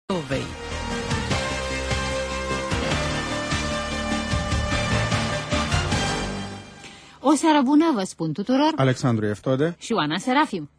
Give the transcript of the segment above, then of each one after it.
Moldovei. O seară bună, vă spun tuturor, Alexandru Eftode și Oana Serafim.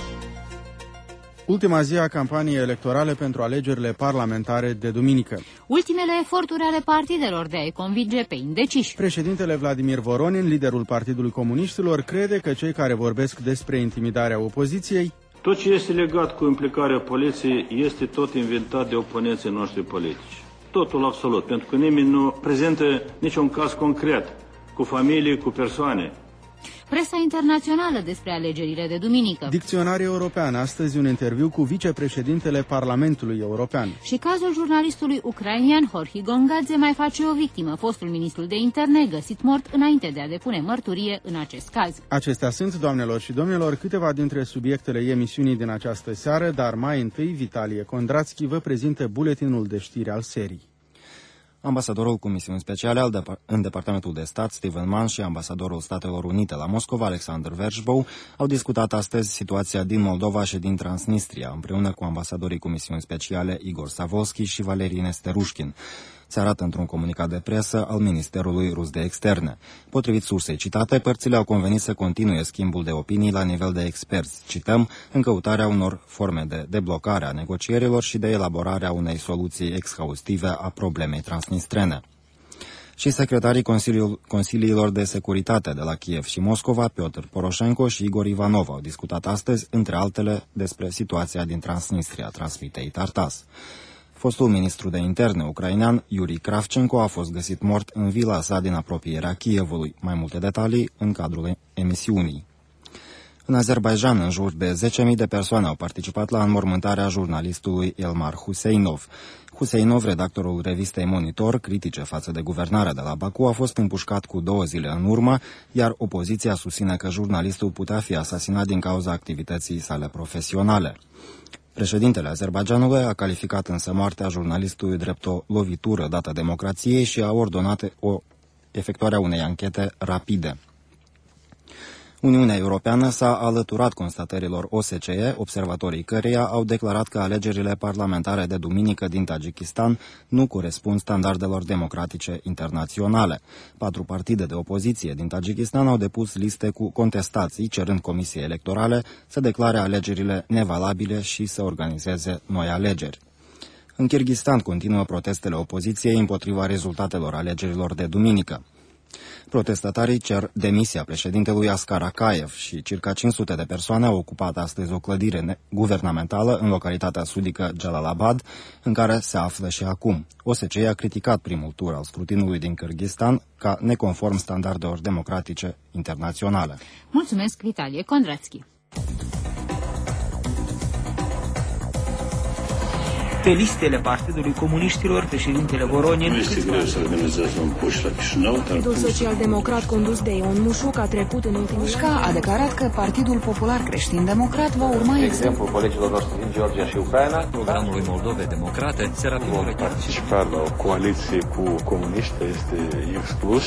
Ultima zi a campaniei electorale pentru alegerile parlamentare de duminică. Ultimele eforturi ale partidelor de a-i convinge pe indeciși. Președintele Vladimir Voronin, liderul Partidului Comuniștilor, crede că cei care vorbesc despre intimidarea opoziției... Tot ce este legat cu implicarea poliției este tot inventat de oponenții noștri politici. Totul absolut, pentru că nimeni nu prezintă niciun caz concret, cu familii, cu persoane. Presa internațională despre alegerile de duminică. Dicționar European, astăzi un interviu cu vicepreședintele Parlamentului European. Și cazul jurnalistului ucrainian Horhi Gongadze mai face o victimă, fostul ministru de interne găsit mort înainte de a depune mărturie în acest caz. Acestea sunt, doamnelor și domnilor, câteva dintre subiectele emisiunii din această seară, dar mai întâi Vitalie Kondrațchi vă prezintă buletinul de știri al serii. Ambasadorul cu misiuni speciale în Departamentul de Stat, Stephen Mann, și ambasadorul Statelor Unite la Moscova, Alexander Vershbow, au discutat astăzi situația din Moldova și din Transnistria, împreună cu ambasadorii cu misiuni speciale Igor Savolski și Valerii Nesterușkin. Se arată într-un comunicat de presă al Ministerului Rus de Externe. Potrivit sursei citate, părțile au convenit să continue schimbul de opinii la nivel de experți, cităm, în căutarea unor forme de deblocare a negocierilor și de elaborarea unei soluții exhaustive a problemei transnistrene. Și secretarii Consiliilor de Securitate de la Kiev și Moscova, Piotr Poroșenko și Igor Ivanov, au discutat astăzi, între altele, despre situația din Transnistria, transmite Itartas. Fostul ministru de interne ucrainean, Yuri Kravchenko, a fost găsit mort în vila sa din apropierea Kievului. Mai multe detalii în cadrul emisiunii. În Azerbaidjan, în jur de 10.000 de persoane au participat la înmormântarea jurnalistului Elmar Huseinov. Huseinov, redactorul revistei Monitor, critice față de guvernarea de la Baku, a fost împușcat cu 2 zile în urmă, iar opoziția susține că jurnalistul putea fi asasinat din cauza activității sale profesionale. Președintele Azerbaidjanului a calificat însă moartea jurnalistului drept o lovitură dată democrației și a ordonat efectuarea unei anchete rapide. Uniunea Europeană s-a alăturat constatărilor OSCE, observatorii căreia au declarat că alegerile parlamentare de duminică din Tajikistan nu corespund standardelor democratice internaționale. 4 partide de opoziție din Tajikistan au depus liste cu contestații, cerând Comisiei Electorale să declare alegerile nevalabile și să organizeze noi alegeri. În Kirghistan continuă protestele opoziției împotriva rezultatelor alegerilor de duminică. Protestatarii cer demisia președintelui Askar Akayev și circa 500 de persoane au ocupat astăzi o clădire guvernamentală în localitatea sudică Jalalabad, în care se află și acum. OSCE a criticat primul tur al scrutinului din Kârghistan ca neconform standardelor democratice internaționale. Mulțumesc, Vitalie Kondrațchi. Pe listele Partidului Comuniștilor, președintele Voronin... Nu este greu să organizeze un puș la Chișinău. Partidul social-democrat condus de Ion Mușuc a trecut în ultimul ani. A declarat că Partidul Popular Creștin-Democrat va urma exemplul colegilor noștri din Georgia și Ucraina. Programului Moldovei Democrate, Serafim Vom participa la o coaliție cu comuniști, este exclus.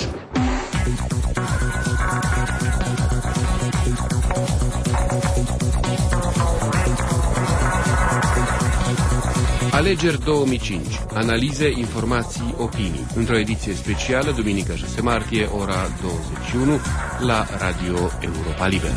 Alegeri 2005. Analize, informații, opinii. Într-o ediție specială, duminică 6 martie, ora 21, la Radio Europa Liberă.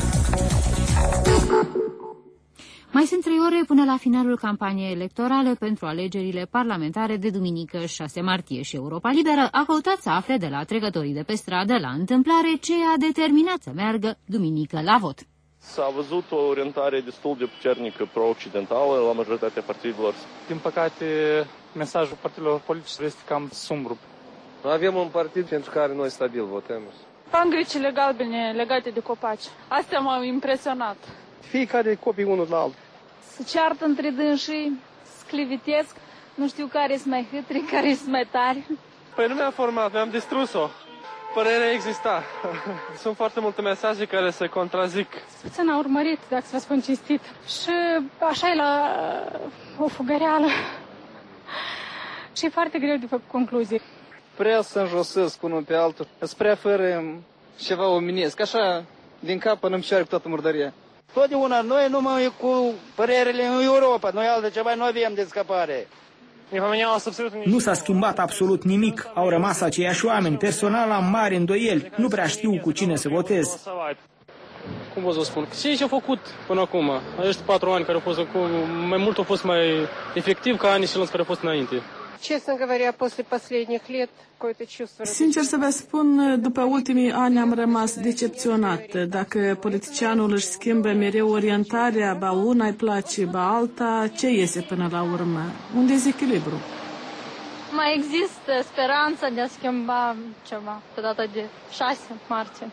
Mai sunt 3 ore până la finalul campaniei electorale pentru alegerile parlamentare de duminică 6 martie și Europa Liberă a căutat să afle de la trecătorii de pe stradă la întâmplare ce a determinat să meargă duminică la vot. S-a văzut o orientare destul de puternică pro-occidentală la majoritatea partidelor. Din păcate, mesajul partidelor politice este cam sumbru. Avem un partid pentru care noi stabil votăm. Pangricile galbene legate de copaci. Astea m-au impresionat. Fiecare copii unul la altul. Se ceartă între dânsii, sclivitesc, nu știu care sunt mai hâtri, care sunt mai tari. Păi nu mi-am format, mi-am distrus-o. Părerea exista. Sunt foarte multe mesaje care se contrazic. Puțin a urmărit, dacă să vă spun cinstit. Și așa e la o fugăreală. Și e foarte greu de făcut concluzii. Prea să înjosesc unul pe altul. Îți prea fără ceva omenesc. Așa, din cap până în picioare toată murdăria. Totdeauna noi numai cu părerile în Europa. Noi altceva nu avem de scăpare. Nu s-a schimbat absolut nimic. Au rămas aceiași oameni. Personal am mari îndoieli. Nu prea știu cu cine să votez. Cum vă să spun? Ce și-a făcut până acum? Acești 4 ani care au fost acum, mai mult au fost mai efectiv ca anii celălalt care au fost înainte. Честно говоря, после последних лет какое-то чувство... Sincer să vă spun, după ultimii ani am rămas decepționat. Dacă politicianul își schimbă mereu orientarea, ba una îi place, ba alta, ce iese până la urmă? Un dezechilibru. Mai există speranța de a schimba ceva pe data de 6 martie.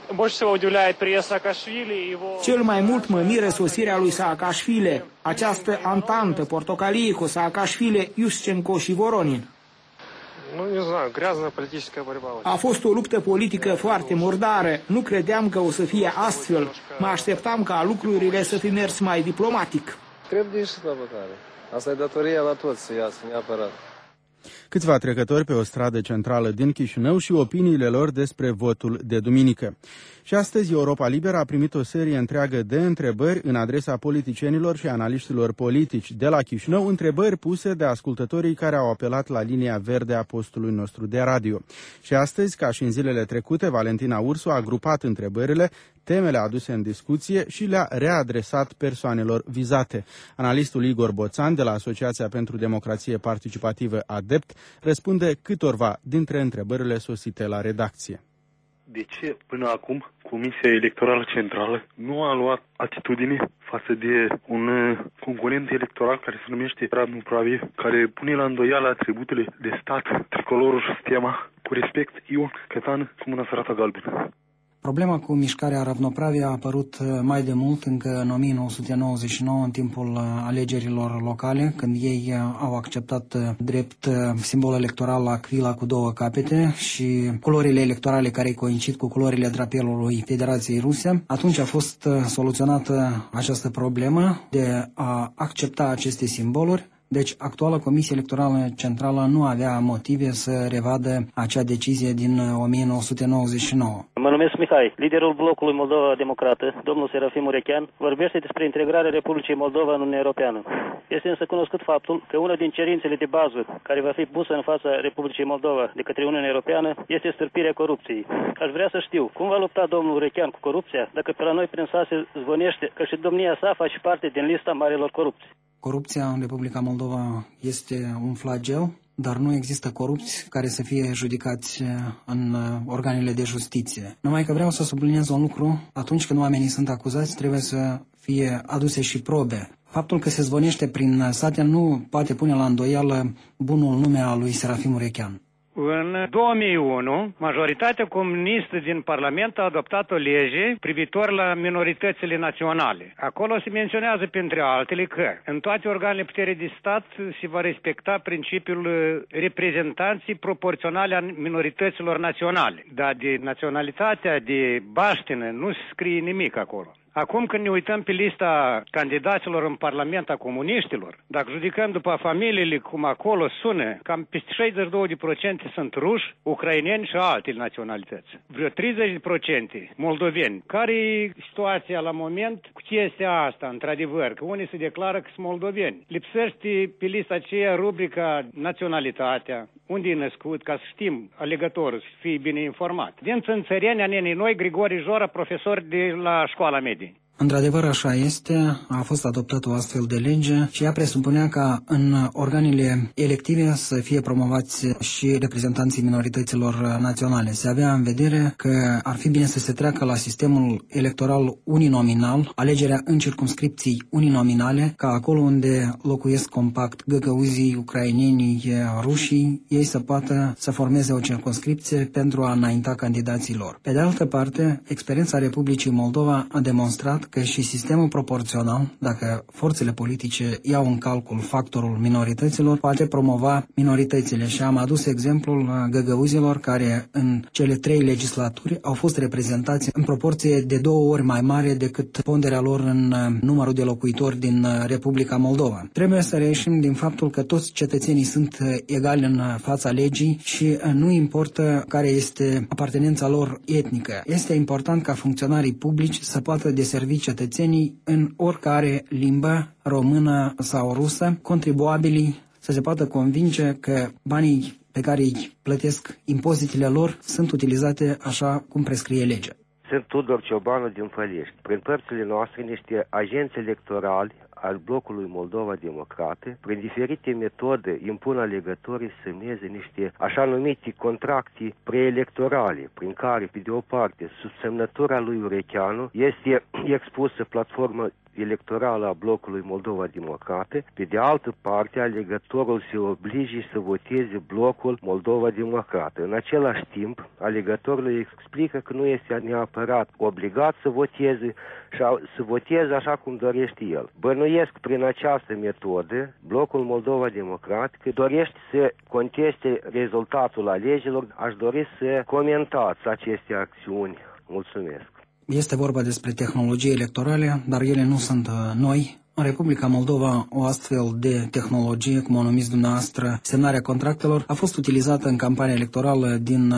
Cel mai mult mă miră sosirea lui Saakashvili, această antantă portocalie cu Saakashvili, Yushchenko și Voronin. A fost o luptă politică foarte murdară. Nu credeam că o să fie astfel. Mă așteptam ca lucrurile să fi mers mai diplomatic. Trebuie ieșit la votare. Asta e datoria la toți să iasă neapărat. Câțiva trecători pe o stradă centrală din Chișinău și opiniile lor despre votul de duminică. Și astăzi Europa Liberă a primit o serie întreagă de întrebări în adresa politicienilor și analiștilor politici de la Chișinău, întrebări puse de ascultătorii care au apelat la linia verde a postului nostru de radio. Și astăzi, ca și în zilele trecute, Valentina Ursu a grupat întrebările, temele aduse în discuție și le-a readresat persoanelor vizate. Analistul Igor Boțan de la Asociația pentru Democrație Participativă ADEPT răspunde câtorva dintre întrebările sosite la redacție. De ce până acum Comisia Electorală Centrală nu a luat atitudine față de un concurent electoral care se numește Radu Pravi, care pune la îndoială atributele de stat, tricolorul și stema, cu respect Ion Cătan cu mâna sărată galbenă? Problema cu mișcarea Ravnopravia a apărut mai de mult, încă în 1999, în timpul alegerilor locale, când ei au acceptat drept simbol electoral aquila cu 2 capete și culorile electorale care coincid cu culorile drapelului Federației Ruse. Atunci a fost soluționată această problemă de a accepta aceste simboluri. Deci, actuala Comisie Electorală Centrală nu avea motive să revadă acea decizie din 1999. Mă numesc Mihai, liderul blocului Moldova Democrată, domnul Serafim Urechean, vorbește despre integrarea Republicii Moldova în Uniunea Europeană. Este însă cunoscut faptul că una din cerințele de bază care va fi pusă în fața Republicii Moldova de către Uniunea Europeană este stârpirea corupției. Aș vrea să știu cum va lupta domnul Urechean cu corupția dacă pe la noi prin sat se zvonește că și domnia sa face parte din lista marilor corupți. Corupția în Republica Moldova este un flagel, dar nu există corupți care să fie judecați în organele de justiție. Numai că vreau să subliniez un lucru, atunci când oamenii sunt acuzați, trebuie să fie aduse și probe. Faptul că se zvonește prin sate nu poate pune la îndoială bunul nume al lui Serafim Urechean. În 2001, majoritatea comunistă din Parlament a adoptat o lege privitor la minoritățile naționale. Acolo se menționează, printre altele, că în toate organele puterii de stat se va respecta principiul reprezentanții proporționale a minorităților naționale. Dar de naționalitatea, de baștină, nu se scrie nimic acolo. Acum când ne uităm pe lista candidaților în Parlament a comuniștilor, dacă judicăm după familiile cum acolo sună, cam peste 62% sunt ruși, ucraineni și alte naționalități. Vreo 30% moldoveni. Care e situația la moment cu chestia asta, într-adevăr? Că unii se declară că sunt moldoveni. Lipsește pe lista aceea rubrica naționalitatea, unde e născut, ca să știm, alegătorul să fie bine informat. Din țânțăreni, a nenii noi, Grigori Jora, profesor de la școala medie. Într-adevăr, așa este, a fost adoptată o astfel de lege și ea presupunea ca în organele elective să fie promovați și reprezentanții minorităților naționale. Se avea în vedere că ar fi bine să se treacă la sistemul electoral uninominal, alegerea în circumscripții uninominale, ca acolo unde locuiesc compact găgăuzii, ucrainenii, rușii, ei să poată să formeze o circumscripție pentru a înainta candidații lor. Pe de altă parte, experiența Republicii Moldova a demonstrat că și sistemul proporțional, dacă forțele politice iau în calcul factorul minorităților, poate promova minoritățile. Și am adus exemplul găgăuzilor care în cele 3 legislaturi au fost reprezentați în proporție de 2 ori mai mare decât ponderea lor în numărul de locuitori din Republica Moldova. Trebuie să reieșim din faptul că toți cetățenii sunt egali în fața legii și nu importă care este apartenența lor etnică. Este important ca funcționarii publici să poată deservi cetățenii în oricare limbă, română sau rusă, contribuabilii să se poată convinge că banii pe care îi plătesc impozitele lor sunt utilizate așa cum prescrie legea. Sunt Tudor Ciobanu din Fălești. Prin părțile noastre, niște agenți electorali al blocului Moldova Democrate, prin diferite metode, impun alegătorii să semneze niște așa numite contracte preelectorale, prin care, pe de o parte, sub semnătura lui Urecheanu este expusă platforma electorală a blocului Moldova Democrate, pe de altă parte, alegătorul se oblige să voteze blocul Moldova Democrate. În același timp, alegătorul îi explică că nu este neapărat obligat să voteze și să voteze așa cum dorește el. Bănuiesc prin această metodă, blocul Moldova Democrate, că dorește să conteste rezultatul alegerilor. Aș dori să comentați aceste acțiuni. Mulțumesc. Este vorba despre tehnologii electorale, dar ele nu sunt noi. În Republica Moldova, o astfel de tehnologie, cum o numiți dumneavoastră, semnarea contractelor, a fost utilizată în campania electorală din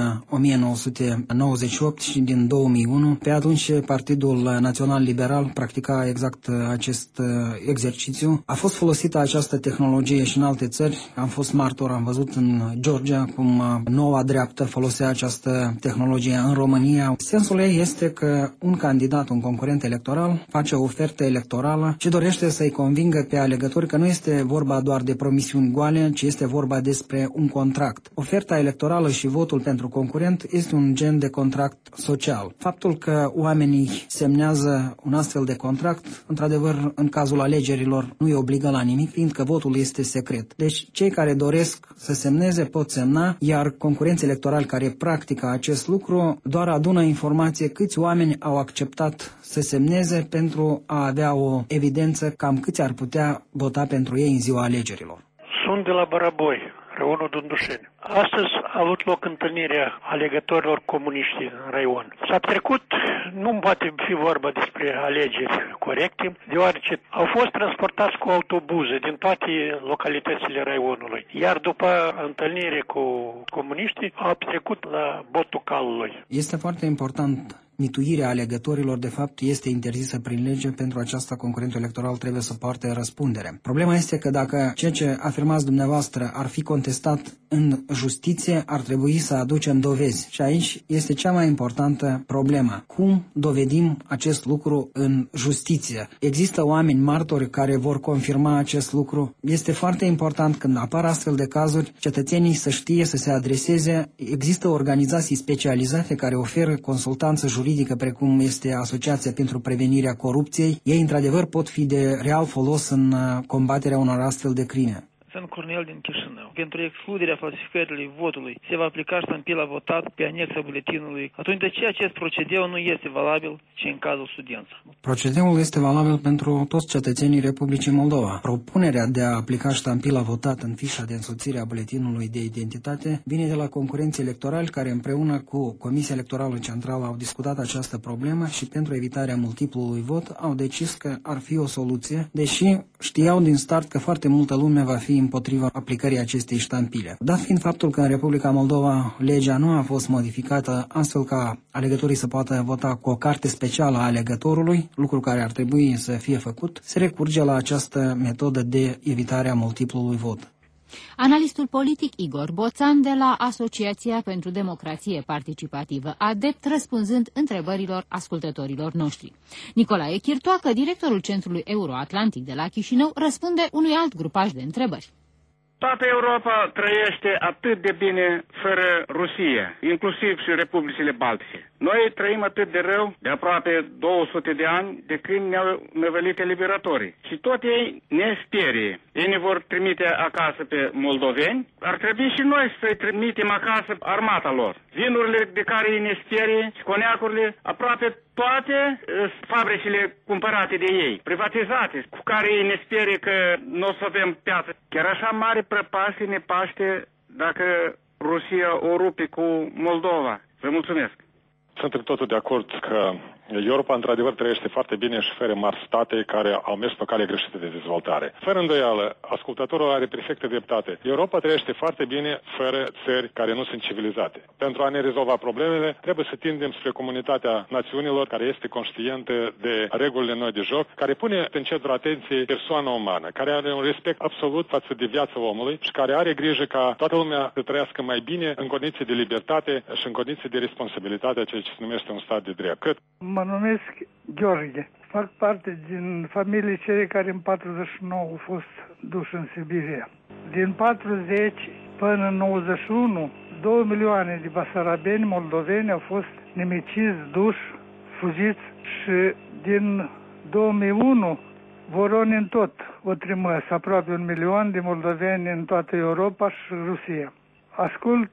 1998 și din 2001. Pe atunci, Partidul Național Liberal practica exact acest exercițiu. A fost folosită această tehnologie și în alte țări. Am fost martor, am văzut în Georgia cum noua dreaptă folosea această tehnologie în România. Sensul ei este că un candidat, un concurent electoral, face o ofertă electorală și dorește să-i convingă pe alegători că nu este vorba doar de promisiuni goale, ci este vorba despre un contract. Oferta electorală și votul pentru concurent este un gen de contract social. Faptul că oamenii semnează un astfel de contract, într-adevăr, în cazul alegerilor, nu îi obligă la nimic, fiindcă votul este secret. Deci, cei care doresc să semneze pot semna, iar concurenții electorali care practică acest lucru doar adună informație câți oameni au acceptat să semneze pentru a avea o evidență cam câți ar putea vota pentru ei în ziua alegerilor. Sunt de la Băraboi, raionul Dundușeni. Astăzi a avut loc întâlnirea alegătorilor comuniști în raion. S-a trecut, nu poate fi vorba despre alegeri corecte, deoarece au fost transportați cu autobuze din toate localitățile raionului. Iar după întâlnire cu comuniștii, au trecut la botul calului. Este foarte important. Mituirea alegătorilor, de fapt, este interzisă prin lege. Pentru aceasta, concurentul electoral trebuie să poarte răspundere. Problema este că dacă ceea ce afirmați dumneavoastră ar fi contestat în justiție, ar trebui să aducem dovezi. Și aici este cea mai importantă problemă. Cum dovedim acest lucru în justiție? Există oameni martori care vor confirma acest lucru? Este foarte important când apar astfel de cazuri, cetățenii să știe să se adreseze. Există organizații specializate care oferă consultanță juridică, precum este Asociația pentru Prevenirea Corupției. Ei, într-adevăr, pot fi de real folos în combaterea unor astfel de crime. Sunt Cornel din Chișinău. Pentru excluderea falsificării votului se va aplica ștampila votat pe anexa buletinului. Atunci de ce acest procedeu nu este valabil și în cazul studenților? Procedeul este valabil pentru toți cetățenii Republicii Moldova. Propunerea de a aplica ștampila votat în fișa de însoțire a buletinului de identitate vine de la concurenții electorali care împreună cu Comisia Electorală Centrală au discutat această problemă și pentru evitarea multiplului vot au decis că ar fi o soluție, deși știau din start că foarte multă lume va fi împotriva aplicării acestei ștampile. Dat fiind faptul că în Republica Moldova legea nu a fost modificată astfel ca alegătorii să poată vota cu o carte specială a alegătorului, lucru care ar trebui să fie făcut, se recurge la această metodă de evitare a multiplului vot. Analistul politic Igor Boțan de la Asociația pentru Democrație Participativă, adept răspunzând întrebărilor ascultătorilor noștri. Nicolae Chirtoacă, directorul Centrului Euroatlantic de la Chișinău, răspunde unui alt grupaj de întrebări. Toată Europa trăiește atât de bine fără Rusia, inclusiv și Republicile Baltice. Noi trăim atât de rău de aproape 200 de ani de când ne-au năvălit eliberatorii. Și tot ei ne sperie. Ei ne vor trimite acasă pe moldoveni. Ar trebui și noi să-i trimitem acasă armata lor. Vinurile de care ei ne sperie și coneacurile, aproape toate fabricile cumpărate de ei, privatizate, cu care ei ne sperie că nu o să avem piață. Chiar așa mare prăpastie ne paște dacă Rusia o rupe cu Moldova. Vă mulțumesc. Sunt în totul de acord că Europa, într-adevăr, trăiește foarte bine și fără mari state care au mers pe cale greșită de dezvoltare. Fără îndoială, ascultătorul are perfectă dreptate. Europa trăiește foarte bine fără țări care nu sunt civilizate. Pentru a ne rezolva problemele, trebuie să tindem spre comunitatea națiunilor care este conștientă de regulile noi de joc, care pune în centrul atenției persoana umană, care are un respect absolut față de viața omului și care are grijă ca toată lumea să trăiască mai bine în condiții de libertate și în condiții de responsabilitate, ceea ce se numește un stat de drept. Mă numesc Gheorghe. Fac parte din familie cei care în 49 au fost duși în Siberia. Din 40 până în 91, 2 milioane de basarabeni moldoveni au fost nimiciți, duși, fugiți și din 2001 voroni în tot o trimăs, aproape 1 milion de moldoveni în toată Europa și Rusia. Ascult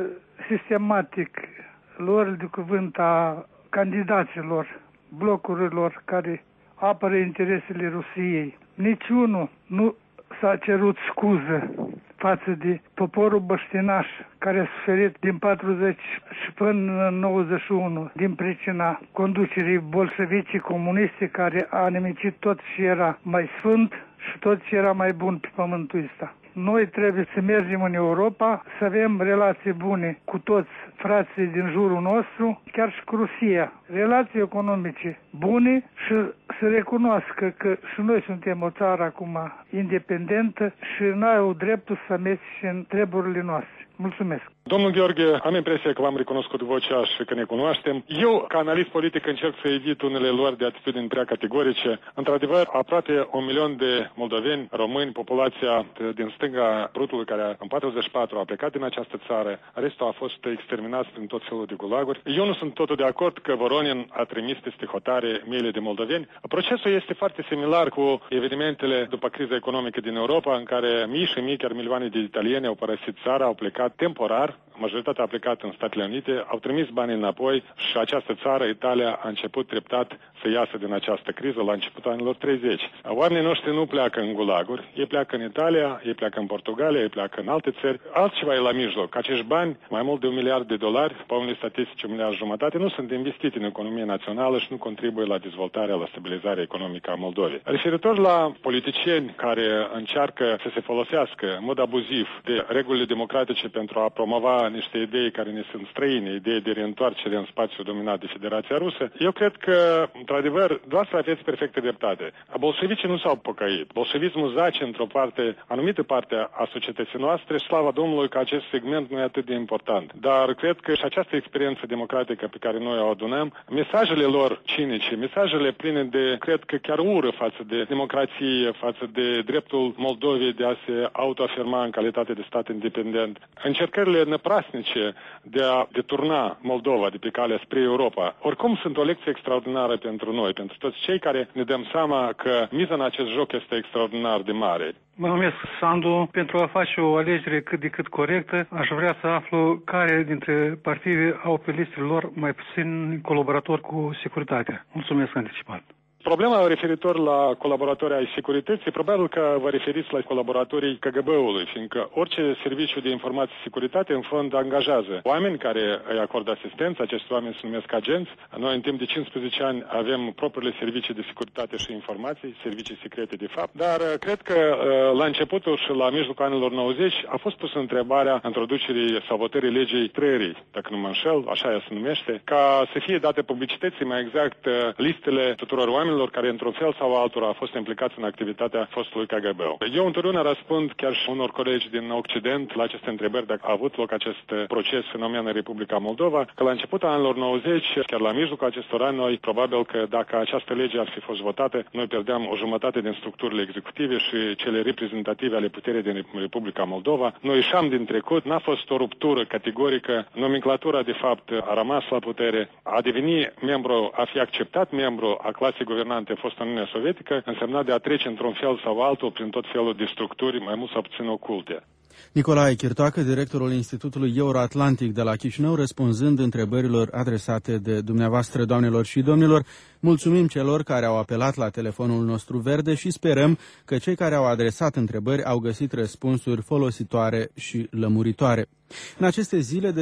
sistematic luările de cuvânt a candidaților, blocurilor care apără interesele Rusiei. Niciunul nu s-a cerut scuză față de poporul băștinaș care a suferit din 40 și până în 91 din pricina conducerii bolșevicii comuniste care a nimicit tot ce era mai sfânt și tot ce era mai bun pe pământul ăsta. Noi trebuie să mergem în Europa, să avem relații bune cu toți frații din jurul nostru, chiar și cu Rusia. Relații economice bune și să recunoască că și noi suntem o țară acum independentă și noi au dreptul să amestece în treburile noastre. Mulțumesc. Domnul Gheorghe, am impresia că v-am recunoscut vocea și că ne cunoaștem. Eu, ca analist politic, încerc să evit unele luări de atitudini prea categorice. Într-adevăr, aproape 1 milion de moldoveni, români, populația din stânga Prutului, care în 44 a plecat din această țară, restul a fost exterminați prin tot felul de gulaguri. Eu nu sunt totul de acord că Voronin a trimis peste hotare miile de moldoveni. Procesul este foarte similar cu evenimentele după criza economică din Europa, în care mii și mii, chiar milioane de italieni au părăsit țara, au plecat temporar, majoritatea a plecat în Statele Unite, au trimis banii înapoi și această țară, Italia, a început treptat să iasă din această criză la începutul anilor 30. Oamenii noștri nu pleacă în gulaguri, ei pleacă în Italia, ei pleacă în Portugalia, ei pleacă în alte țări. Altceva e la mijloc. Acești bani, mai mult de $1 miliard, pe unele statistici 1,5 miliarde, nu sunt investiți în economia națională și nu contribuie la dezvoltarea, la stabilizarea economică a Moldovei. Referitor la politicieni care încearcă să se folosească în mod abuziv de regulile democratice pentru a promova niște idei care ne sunt străine, idei de reîntoarcere în spațiul dominat de Federația Rusă, eu cred că, într-adevăr, dumneavoastră aveți perfectă dreptate. Bolșevicii nu s-au pocăit. Bolșevismul zace într-o parte, anumită parte a societății noastre și slavă Domnului că acest segment nu e atât de important. Dar cred că și această experiență democratică pe care noi o adunăm, mesajele lor cinice, mesajele pline de, cred că chiar ură față de democrație, față de dreptul Moldovei de a se autoafirma în calitate de stat independent, încercările năprasnice de a deturna Moldova de pe calea spre Europa, oricum sunt o lecție extraordinară pentru noi, pentru toți cei care ne dăm seama că miza în acest joc este extraordinar de mare. Mă numesc Sandu. Pentru a face o alegere cât de cât corectă, aș vrea să aflu care dintre partide au pe listele lor mai puțin colaboratori cu securitatea. Mulțumesc anticipat. Problema referitor la colaboratorii ai securității, probabil că vă referiți la colaboratorii KGB-ului, fiindcă orice serviciu de informații și securitate, în fond, angajează oameni care îi acordă asistență. Acești oameni se numesc agenți. Noi, în timp de 15 ani, avem propriile servicii de securitate și informații, servicii secrete, de fapt. Dar cred că la începutul și la mijlocul anilor 90 a fost pusă întrebarea introducerii sau votării legii trăierii, dacă nu mă înșel, așa ea se numește, ca să fie date publicității, mai exact, listele tuturor oamenilor care într-un fel sau altul au fost implicați în activitatea fostului KGB. Eu întotdeauna răspund chiar și unor colegi din Occident la aceste întrebări dacă a avut loc acest proces fenomen în Republica Moldova, că la începutul anilor 90, chiar la mijlocul acestor ani, noi probabil că dacă această lege ar fi fost votată, noi pierdeam o jumătate din structurile executive și cele reprezentative ale puterii din Republica Moldova. Noi ieșeam din trecut, n-a fost o ruptură categorică, nomenclatura de fapt a rămas la putere, a deveni membru, a fi acceptat membru a clasei guvernante a fost în Uniunea Sovietică, însemna de a trece într-un fel sau altul prin tot felul de structuri, mai mult sau puțin oculte. Nicolae Chirtoacă, directorul Institutului Euroatlantic de la Chișinău, răspunzând întrebărilor adresate de dumneavoastră, doamnelor și domnilor. Mulțumim celor care au apelat la telefonul nostru verde și sperăm că cei care au adresat întrebări au găsit răspunsuri folositoare și lămuritoare. În aceste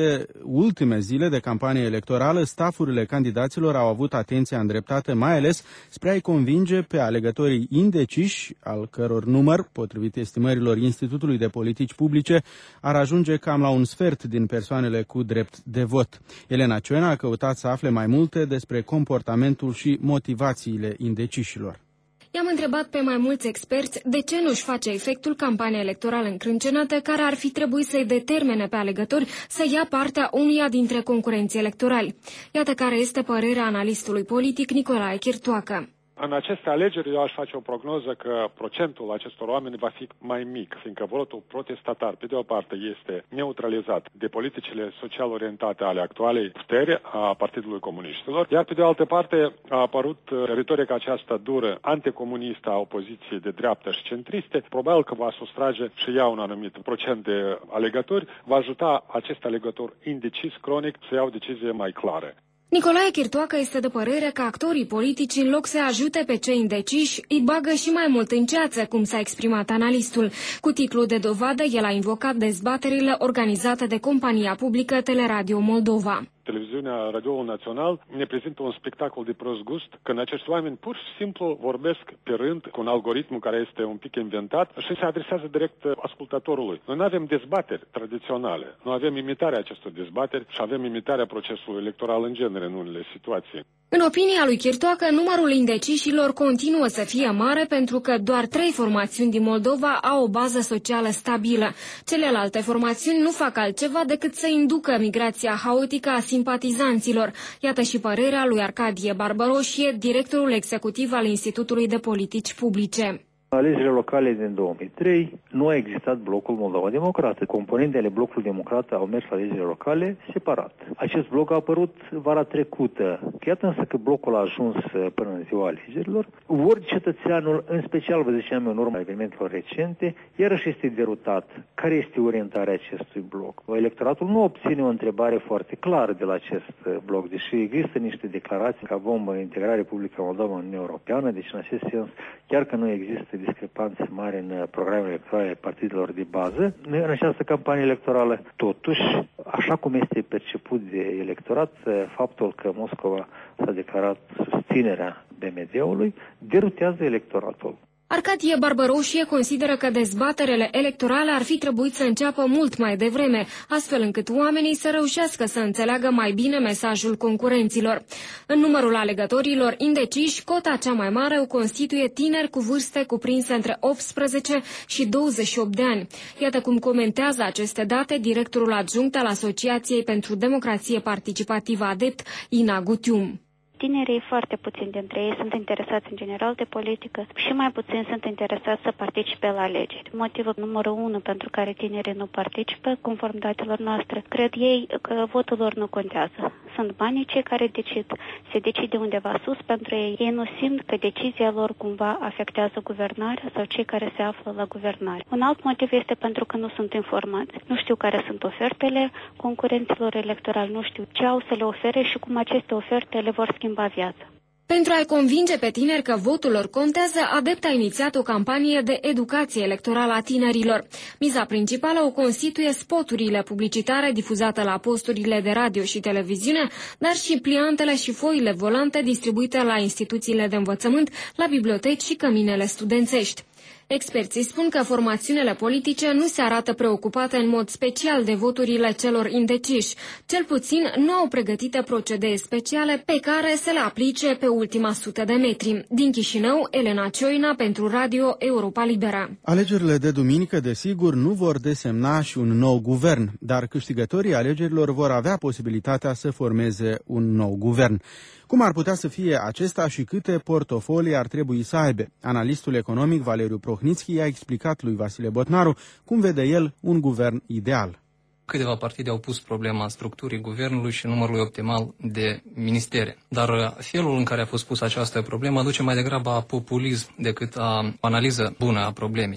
ultime zile de campanie electorală, stafurile candidaților au avut atenția îndreptată mai ales spre a-i convinge pe alegătorii indeciși, al căror număr, potrivit estimărilor Institutului de Politici Publice, ar ajunge cam la un sfert din persoanele cu drept de vot. Elena Cioina a căutat să afle mai multe despre comportamentul și motivațiile indecișilor. I-am întrebat pe mai mulți experți de ce nu-și face efectul campania electorală încrâncenată care ar fi trebuit să-i determine pe alegători să ia partea unuia dintre concurenții electorali. Iată care este părerea analistului politic Nicolae Chirtoacă. În aceste alegeri eu aș face o prognoză că procentul acestor oameni va fi mai mic, fiindcă votul protestatar, pe de o parte, este neutralizat de politicile social orientate ale actualei puteri a Partidului Comuniștilor, iar pe de altă parte a apărut retorica aceasta dură, anticomunistă a opoziției de dreaptă și centriste, probabil că va sustrage și ea un anumit procent de alegători, va ajuta acest alegător indecis cronic să ia o decizie mai clară. Nicolae Chirtoacă este de părere că actorii politici, în loc să ajute pe cei indeciși, îi bagă și mai mult în ceață, cum s-a exprimat analistul. Cu titlu de dovadă, el a invocat dezbaterile organizate de compania publică Teleradio Moldova. Televiziunea Radio Național ne prezintă un spectacol de prost gust, când acești oameni pur și simplu vorbesc pe rând cu un algoritm care este un pic inventat și se adresează direct ascultătorului. Noi nu avem dezbateri tradiționale, nu avem imitarea acestor dezbateri și avem imitarea procesului electoral în genere în unele situații. În opinia lui Chirtoacă, numărul indecișilor continuă să fie mare pentru că doar 3 formațiuni din Moldova au o bază socială stabilă. Celelalte formațiuni nu fac altceva decât să inducă migrația haotică a simpatizanților. Iată și părerea lui Arcadie Barbaroșie, directorul executiv al Institutului de Politici Publice. Alegerile locale din 2003 nu a existat blocul Moldova Democrată. Componentele blocului democrat au mers la alegerile locale separat. Acest bloc a apărut vara trecută. Iată însă că blocul a ajuns până în ziua alegerilor. Ori cetățeanul, în special, vă ziceam în urma evenimentelor recente, iarăși este derutat. Care este orientarea acestui bloc? Electoratul nu obține o întrebare foarte clară de la acest bloc, deși există niște declarații că vom integra Republica Moldova în Uniunea Europeană, deci în acest sens, chiar că nu există discrepanțe mari în programele electorale ale partidelor de bază. În această campanie electorală, totuși, așa cum este perceput de electorat, faptul că Moscova s-a declarat susținerea BMD-ului, derutează electoratul. Arcadie Barbaroșie consideră că dezbaterele electorale ar fi trebuit să înceapă mult mai devreme, astfel încât oamenii să reușească să înțeleagă mai bine mesajul concurenților. În numărul alegătorilor indeciși, cota cea mai mare o constituie tineri cu vârste cuprinse între 18 și 28 de ani. Iată cum comentează aceste date directorul adjunct al Asociației pentru Democrație Participativă Adept, Ina Gutium. Tinerii, foarte puțini dintre ei sunt interesați în general de politică și mai puțini sunt interesați să participe la alegeri. Motivul numărul 1 pentru care tinerii nu participă, conform datelor noastre, cred ei că votul lor nu contează. Sunt banii cei care decid. Se decide undeva sus pentru ei. Ei nu simt că decizia lor cumva afectează guvernarea sau cei care se află la guvernare. Un alt motiv este pentru că nu sunt informați. Nu știu care sunt ofertele concurenților electorali, nu știu ce au să le ofere și cum aceste oferte le vor schimba viața. Pentru a-i convinge pe tineri că votul lor contează, Adept a inițiat o campanie de educație electorală a tinerilor. Miza principală o constituie spoturile publicitare difuzate la posturile de radio și televiziune, dar și pliantele și foile volante distribuite la instituțiile de învățământ, la biblioteci și căminele studențești. Experții spun că formațiunile politice nu se arată preocupate în mod special de voturile celor indeciși. Cel puțin nu au pregătite procedee speciale pe care să le aplice pe ultima 100 de metri. Din Chișinău, Elena Cioina pentru Radio Europa Liberă. Alegerile de duminică, desigur, nu vor desemna și un nou guvern, dar câștigătorii alegerilor vor avea posibilitatea să formeze un nou guvern. Cum ar putea să fie acesta și câte portofolii ar trebui să aibă? Analistul economic Valeriu Prohnitski a explicat lui Vasile Botnaru cum vede el un guvern ideal. Câteva partide au pus problema structurii guvernului și numărului optimal de ministere. Dar felul în care a fost pusă această problemă aduce mai degrabă populism decât a analiză bună a problemei.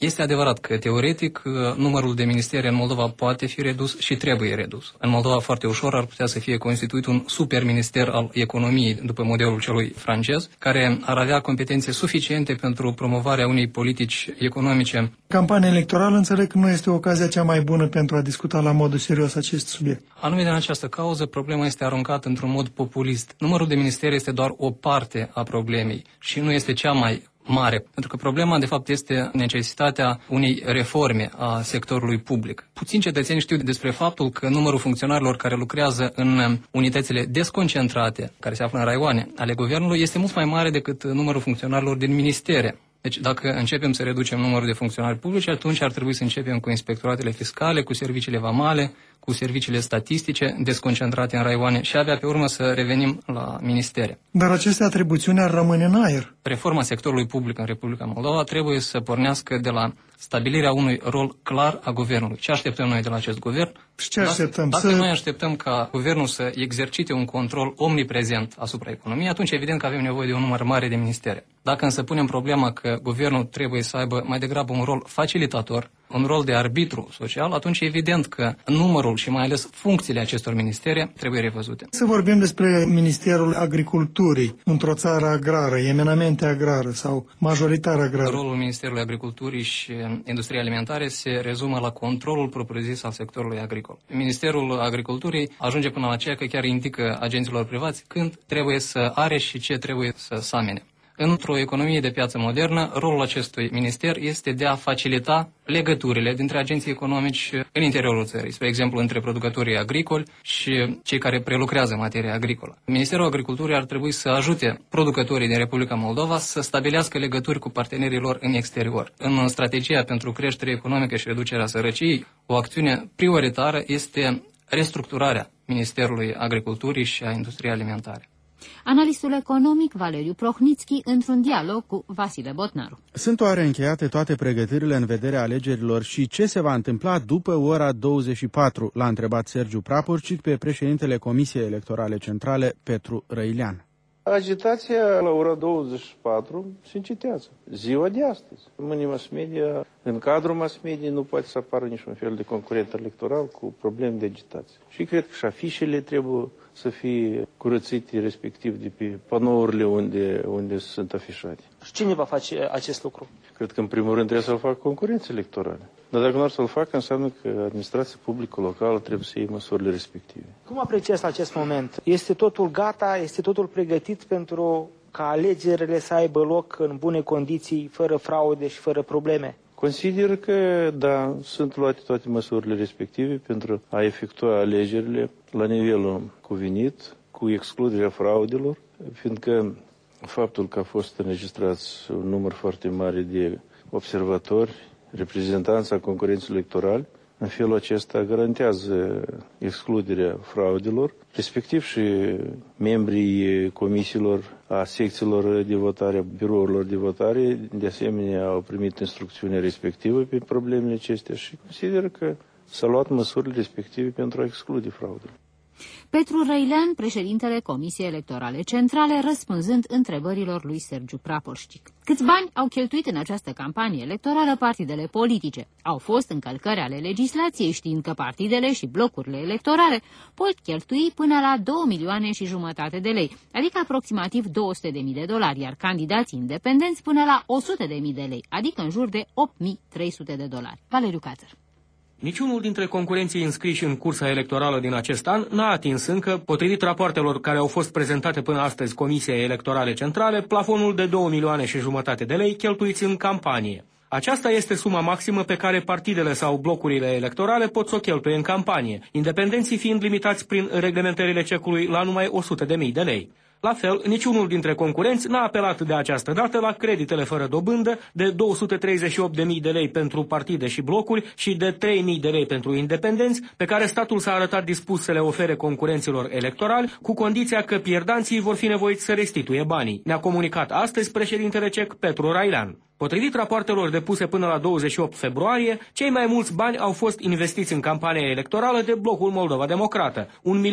Este adevărat că, teoretic, numărul de ministere în Moldova poate fi redus și trebuie redus. În Moldova foarte ușor ar putea să fie constituit un superminister al economiei, după modelul celui francez, care ar avea competențe suficiente pentru promovarea unei politici economice. Campania electorală, înțeleg că nu este ocazia cea mai bună pentru a discuta la modul serios acest subiect. Anume din această cauză, problema este aruncată într-un mod populist. Numărul de ministere este doar o parte a problemei și nu este cea mai mare, pentru că problema de fapt este necesitatea unei reforme a sectorului public. Puțini cetățeni știu despre faptul că numărul funcționarilor care lucrează în unitățile desconcentrate, care se află în raioane ale guvernului, este mult mai mare decât numărul funcționarilor din ministere. Deci dacă începem să reducem numărul de funcționari publici, atunci ar trebui să începem cu inspectoratele fiscale, cu serviciile vamale, cu serviciile statistice desconcentrate în raioane și abia pe urmă să revenim la ministere. Dar aceste atribuțiuni ar rămâne în aer. Reforma sectorului public în Republica Moldova trebuie să pornească de la stabilirea unui rol clar a guvernului. Ce așteptăm noi de la acest guvern? Ce așteptăm? Dacă noi așteptăm ca guvernul să exercite un control omniprezent asupra economiei, atunci evident că avem nevoie de un număr mare de ministere. Dacă însă punem problema că guvernul trebuie să aibă mai degrabă un rol facilitator, un rol de arbitru social, atunci evident că numărul și mai ales funcțiile acestor ministere trebuie revăzute. Să vorbim despre Ministerul Agriculturii într-o țară agrară, eminamente agrară sau majoritar agrară. Rolul Ministerului Agriculturii și Industriei Alimentare se rezumă la controlul propriu-zis al sectorului agricol. Ministerul Agriculturii ajunge până la aceea că chiar indică agenților privați când trebuie să are și ce trebuie să samene. Într-o economie de piață modernă, rolul acestui minister este de a facilita legăturile dintre agenții economici în interiorul țării, spre exemplu între producătorii agricoli și cei care prelucrează materia agricolă. Ministerul Agriculturii ar trebui să ajute producătorii din Republica Moldova să stabilească legături cu partenerii lor în exterior. În strategia pentru creștere economică și reducerea sărăciei, o acțiune prioritară este restructurarea Ministerului Agriculturii și a Industriei Alimentare. Analistul economic Valeriu Prohnitski într-un dialog cu Vasile Botnaru. Sunt oare încheiate toate pregătirile în vederea alegerilor și ce se va întâmpla după ora 24? L-a întrebat Sergiu Praporcic pe președintele Comisiei Electorale Centrale, Petru Răilean. Agitația la ora 24 se încitează. Ziua de astăzi. În mass media, în cadrul mass media nu poate să apară niciun fel de concurent electoral cu probleme de agitație. Și cred că și afișele trebuie să fie curățite respectiv de pe panourile unde sunt afișate. Și cine va face acest lucru? Cred că în primul rând trebuie să-l facă concurenții electorale. Dar dacă nu ar să-l facă, înseamnă că administrația publică locală trebuie să iei măsurile respective. Cum apreciați la acest moment? Este totul gata? Este totul pregătit pentru ca alegerile să aibă loc în bune condiții, fără fraude și fără probleme? Consider că, da, sunt luate toate măsurile respective pentru a efectua alegerile la nivelul cuvenit, cu excluderea fraudelor, fiindcă faptul că a fost înregistrați un număr foarte mare de observatori, reprezentanța concurenților electorali, în felul acesta garantează excluderea fraudelor, respectiv și membrii comisiilor, a secțiilor de votare, a birourilor de votare, de asemenea au primit instrucțiunea respectivă pe problemele acestea și consider că s-au luat măsurile respective pentru a exclude fraudele. Petru Răilean, președintele Comisiei Electorale Centrale, răspunzând întrebărilor lui Sergiu Praporcic. Câți bani au cheltuit în această campanie electorală partidele politice? Au fost încălcări ale legislației, știind că partidele și blocurile electorale pot cheltui până la 2,5 milioane de lei, adică aproximativ $200.000, iar candidații independenți până la $100.000 de lei, adică în jur de $8.300. Valeriu Cațăr. Niciunul dintre concurenții înscriși în cursa electorală din acest an n-a atins încă, potrivit rapoartelor care au fost prezentate până astăzi Comisiei Electorale Centrale, plafonul de 2,5 milioane de lei cheltuiți în campanie. Aceasta este suma maximă pe care partidele sau blocurile electorale pot să o cheltuie în campanie, independenții fiind limitați prin reglementările cecului la numai 100.000 de lei. La fel, niciunul dintre concurenți n-a apelat de această dată la creditele fără dobândă de 238.000 de lei pentru partide și blocuri și de 3.000 de lei pentru independenți, pe care statul s-a arătat dispus să le ofere concurenților electorali, cu condiția că pierdanții vor fi nevoiți să restituie banii. Ne-a comunicat astăzi președintele cec Petru Răilean. Potrivit rapoartelor depuse până la 28 februarie, cei mai mulți bani au fost investiți în campania electorală de blocul Moldova Democrată,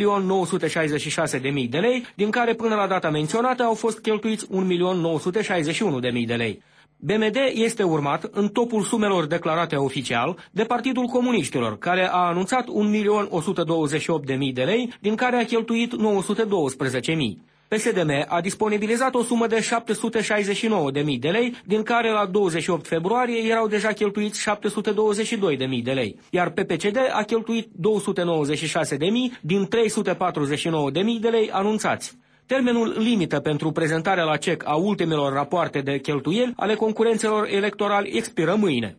1.966.000 de lei, din care până la data menționată au fost cheltuiți 1.961.000 de lei. BMD este urmat în topul sumelor declarate oficial de Partidul Comuniștilor, care a anunțat 1.128.000 de lei, din care a cheltuit 912.000. PSD a disponibilizat o sumă de 769.000 de lei, din care la 28 februarie erau deja cheltuiți 722.000 de lei, iar PPCD a cheltuit 296.000 din 349.000 de lei anunțați. Termenul limită pentru prezentarea la CEC a ultimelor rapoarte de cheltuieli ale concurențelor electorali expiră mâine.